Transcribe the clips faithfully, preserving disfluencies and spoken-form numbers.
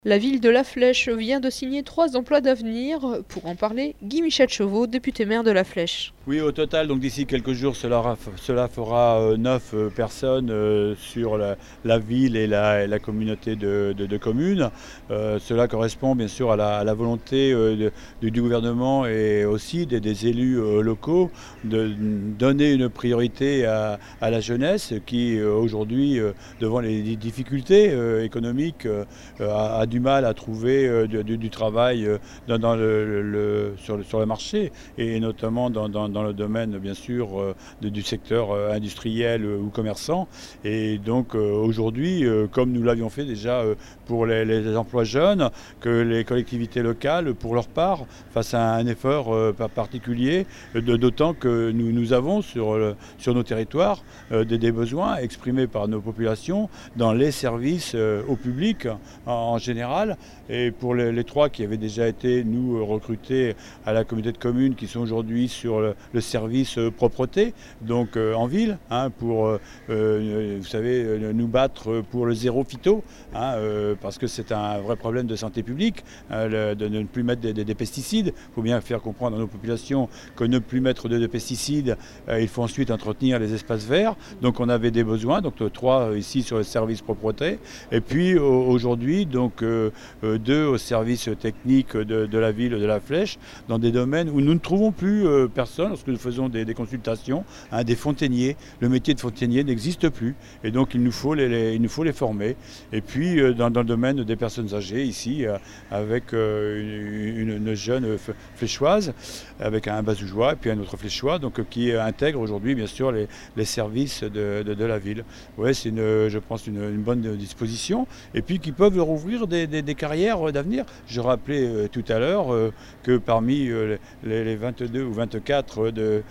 La ville de La Flèche vient de signer trois emplois d'avenir. Pour en parler, Guy-Michel Chauveau, député maire de La Flèche. Oui, au total, donc d'ici quelques jours, cela, cela fera euh, neuf euh, personnes euh, sur la, la ville et la, et la communauté de, de, de communes. Euh, cela correspond bien sûr à la, à la volonté euh, de, du gouvernement et aussi des, des élus euh, locaux de donner une priorité à, à la jeunesse qui euh, aujourd'hui, euh, devant les difficultés euh, économiques, euh, a, a du mal à trouver euh, du, du travail euh, dans, dans le, le, sur, le, sur le marché et notamment dans, dans, dans le domaine bien sûr euh, de, du secteur euh, industriel euh, ou commerçant. Et donc euh, aujourd'hui, euh, comme nous l'avions fait déjà euh, pour les, les emplois jeunes, que les collectivités locales, pour leur part, fassent un, un effort euh, particulier, d'autant que nous, nous avons sur, le, sur nos territoires euh, des, des besoins exprimés par nos populations dans les services euh, au public en, en général. Et pour les, les trois qui avaient déjà été, nous, recrutés à la communauté de communes, qui sont aujourd'hui sur le, le service euh, propreté, donc euh, en ville, hein, pour, euh, euh, vous savez, euh, nous battre pour le zéro phyto, hein, euh, parce que c'est un vrai problème de santé publique, hein, le, de ne plus mettre des, des, des pesticides. Il faut bien faire comprendre à nos populations que ne plus mettre de, de pesticides, euh, il faut ensuite entretenir les espaces verts. Donc on avait des besoins, donc euh, trois euh, ici sur le service propreté, et puis euh, aujourd'hui, donc euh, euh, deux au service technique de, de la ville de La Flèche, dans des domaines où nous ne trouvons plus euh, personne lorsque nous faisons des, des consultations, hein, des fontainiers. Le métier de fontainier n'existe plus et donc il nous faut les, les, il nous faut les former. Et puis euh, dans, dans le domaine des personnes âgées ici, euh, avec euh, une, une jeune fléchoise, avec un basougeois et puis un autre fléchois, donc euh, qui intègre aujourd'hui bien sûr les, les services de, de, de la ville. Ouais, c'est une, je pense une, une bonne disposition et puis qui peuvent leur ouvrir des, des, des carrières d'avenir. Je rappelais euh, tout à l'heure euh, que parmi euh, les, les vingt-deux ou vingt-quatre de,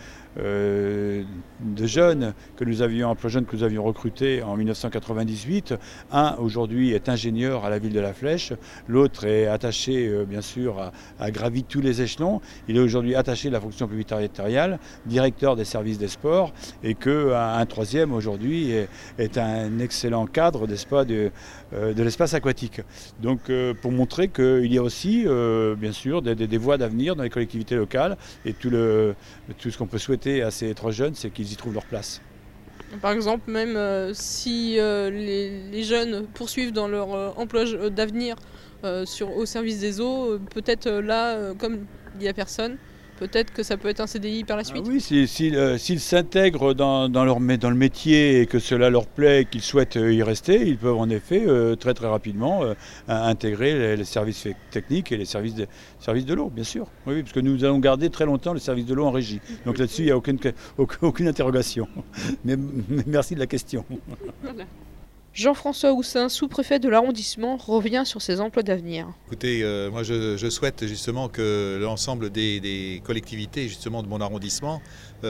euh, de jeunes que nous avions, emplois jeunes que nous avions recrutés en mille neuf cent quatre-vingt-dix-huit, un aujourd'hui est ingénieur à la ville de La Flèche, l'autre est attaché euh, bien sûr à, à gravir tous les échelons. Il est aujourd'hui attaché à la fonction publique territoriale, directeur des services des sports, et qu'un un troisième aujourd'hui est, est un excellent cadre, n'est-ce pas, de, euh, de l'espace aquatique. Donc euh, pour montrer qu'il y a aussi euh, bien sûr des, des, des voies d'avenir dans les collectivités locales et tout, le, tout ce qu'on peut souhaiter à ces trois jeunes, c'est qu'ils y trouvent leur place. Par exemple, même euh, si euh, les, les jeunes poursuivent dans leur euh, emploi d'avenir euh, au service des eaux, euh, peut-être euh, là, euh, comme il n'y a personne, peut-être que ça peut être un C D I par la suite. Ah oui, s'ils si, euh, si s'intègrent dans, dans, leur, dans le métier et que cela leur plaît et qu'ils souhaitent y rester, ils peuvent en effet euh, très très rapidement euh, intégrer les, les services techniques et les services de, services de l'eau, bien sûr. Oui, oui, parce que nous allons garder très longtemps le service de l'eau en régie. Donc là-dessus, il n'y a aucune, aucune, aucune interrogation. Mais, mais merci de la question. Voilà. Jean-François Houssin, sous-préfet de l'arrondissement, revient sur ses emplois d'avenir. Écoutez, euh, moi je, je souhaite justement que l'ensemble des, des collectivités justement de mon arrondissement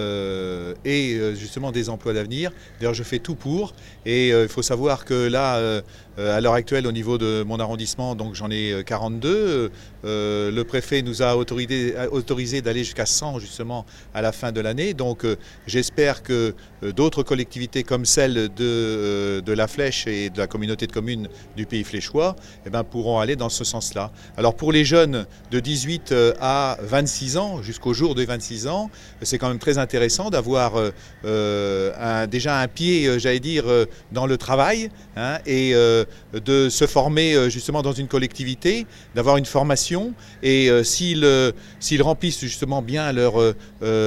euh, ait justement des emplois d'avenir. D'ailleurs je fais tout pour et euh, il faut savoir que là, euh, à l'heure actuelle au niveau de mon arrondissement, donc j'en ai quarante-deux, euh, le préfet nous a autorisé, autorisé d'aller jusqu'à cent justement à la fin de l'année. Donc euh, j'espère que euh, d'autres collectivités comme celle de, euh, de La Flèche et de la communauté de communes du Pays Fléchois eh ben, pourront aller dans ce sens-là. Alors pour les jeunes de dix-huit à vingt-six ans, jusqu'au jour de vingt-six ans, c'est quand même très intéressant d'avoir euh, un, déjà un pied, j'allais dire, dans le travail, hein, et euh, de se former justement dans une collectivité, d'avoir une formation, et euh, s'ils euh, s'ils remplissent justement bien leur, euh,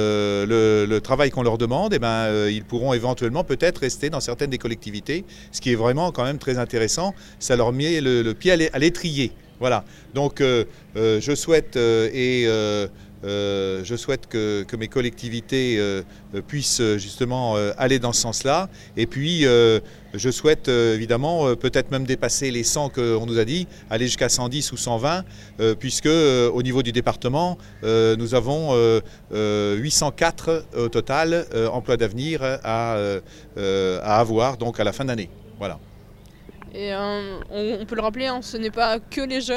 le, le travail qu'on leur demande, eh ben, euh, ils pourront éventuellement peut-être rester dans certaines des collectivités, ce qui est vraiment quand même très intéressant. Ça leur met le, le pied à l'étrier. Voilà. Donc euh, euh, je souhaite euh, et euh, euh, je souhaite que, que mes collectivités euh, puissent justement euh, aller dans ce sens-là. Et puis euh, je souhaite euh, évidemment euh, peut-être même dépasser les cent qu'on nous a dit, aller jusqu'à cent dix ou cent vingt, euh, puisque euh, au niveau du département, euh, nous avons euh, euh, huit cent quatre au total euh, emplois d'avenir à, euh, à avoir donc à la fin d'année. Voilà. Et euh, on, on peut le rappeler, hein, ce n'est pas que les jeunes.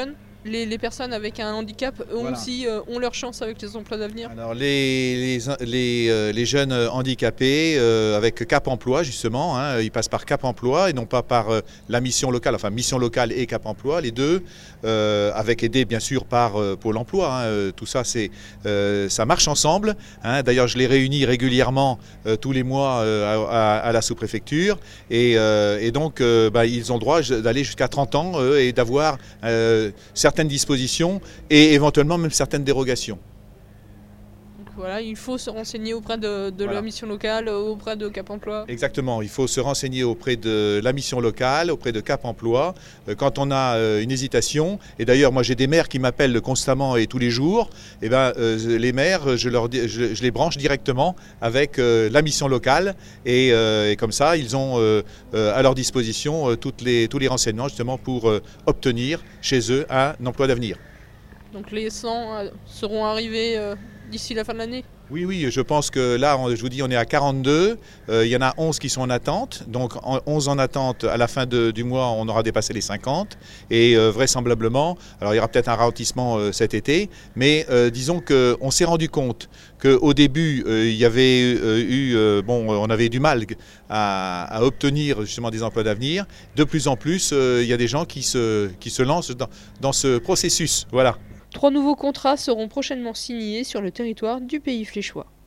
les, les personnes avec un handicap eux Voilà. aussi euh, ont leur chance avec les emplois d'avenir? Alors les, les, les, euh, les jeunes handicapés euh, avec Cap Emploi justement, hein, ils passent par Cap Emploi et non pas par euh, la mission locale, enfin mission locale et Cap Emploi, les deux, euh, avec aidé bien sûr par euh, Pôle Emploi. Hein, euh, tout ça, c'est, euh, ça marche ensemble. Hein. D'ailleurs, je les réunis régulièrement euh, tous les mois euh, à, à la sous-préfecture et, euh, et donc euh, bah, ils ont le droit d'aller jusqu'à trente ans euh, et d'avoir euh, certaines dispositions et éventuellement même certaines dérogations. Donc voilà, il faut se renseigner auprès de, de Voilà. la mission locale, auprès de Cap Emploi. Exactement, il faut se renseigner auprès de la mission locale, auprès de Cap Emploi, euh, quand on a euh, une hésitation. Et d'ailleurs, moi j'ai des maires qui m'appellent constamment et tous les jours. Et ben, euh, les maires, je, leur, je, je les branche directement avec euh, la mission locale. Et, euh, et comme ça, ils ont euh, euh, à leur disposition euh, toutes les, tous les renseignements justement pour euh, obtenir chez eux un emploi d'avenir. Donc les cent euh, seront arrivés euh, d'ici la fin de l'année? Oui, oui, je pense que là, on, je vous dis, on est à quarante-deux. Euh, il y en a onze qui sont en attente. Donc en, onze en attente, à la fin de, du mois, on aura dépassé les cinquante. Et euh, vraisemblablement, alors il y aura peut-être un ralentissement euh, cet été, mais euh, disons qu'on s'est rendu compte qu'au début, euh, il y avait euh, eu, euh, bon, on avait du mal à, à obtenir justement des emplois d'avenir. De plus en plus, euh, il y a des gens qui se, qui se lancent dans, dans ce processus. Voilà. Trois nouveaux contrats seront prochainement signés sur le territoire du Pays Fléchois.